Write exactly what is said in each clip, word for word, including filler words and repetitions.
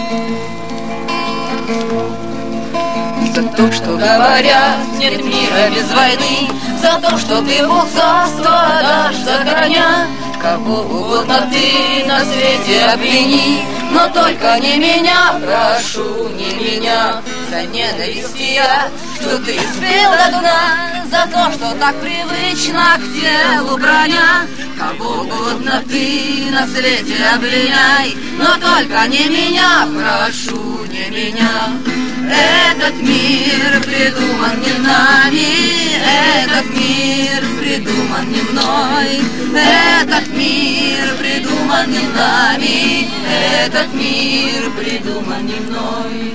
За то, что говорят, нет мира без войны, за то, что ты Бог царства дашь за коня. Кого угодно ты на свете облени, но только не меня, прошу, не меня. За ненависть я, что ты спел до дна, за то, что так привычно к телу броня. Кого угодно ты на свете обвиняй, но только не меня, прошу, не меня. Этот мир придуман не нами, этот мир придуман не мной. Этот мир придуман не нами, этот мир придуман не мной.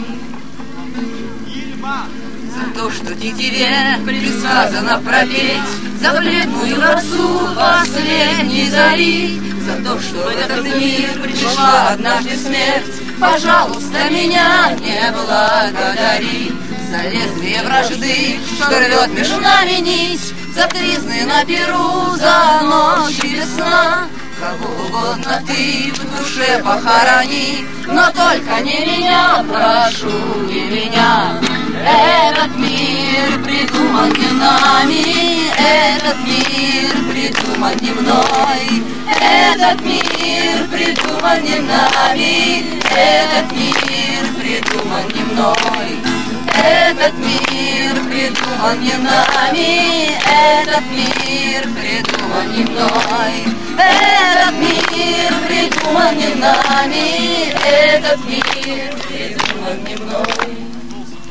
За то, что тебе предсказано пропеть, за бледную росу последней зари, за то, что в этот мир пришла однажды смерть, пожалуйста, меня не благодари. За лезвие вражды, что рвет между нами нить, за тризны на перу, за ночи без сна. Кого угодно ты в душе похорони, но только не меня, прошу, не меня. Этот мир придуман не нами, этот мир придуман не мной. Этот мир придуман не нами, этот мир придуман не мной. Этот мир придуман не нами, этот мир придуман не мной. Этот мир придуман не нами, этот мир придуман не мной.